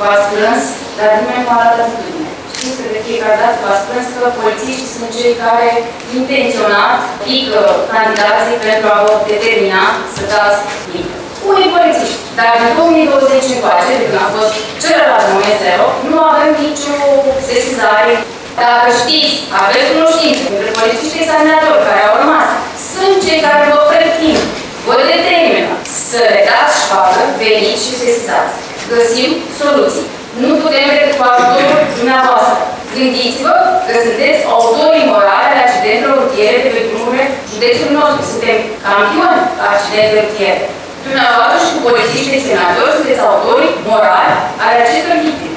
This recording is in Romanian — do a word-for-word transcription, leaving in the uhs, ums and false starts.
v-ați plâns, dar nimeni nu a arătat atitudine. Știți că de fiecare dată v-ați plâns că polițiștii sunt cei care intenționat pică candidații pentru a vă determina să dați mică. Unii polițiști, dar în două mii douăzeci încoace, de când a fost celălalt moment zero, nu avem nicio sesizare. Dacă știți, aveți cunoștință între polițiștii examinatori care au rămas, sunt cei care vă pretind, vă determină să le dați șpagă, veniți și sesizați. Găsim soluții. Nu putem trece cu ajutorul dumneavoastră. Gândiți-vă că sunteți autorii morali ale accidentelor rutiere de pe drumurile județului nostru. Suntem campioni la accidente rutiere. Dumneavoastră și cu polițiștii examinatori sunteți autorii morali ale acestor victime.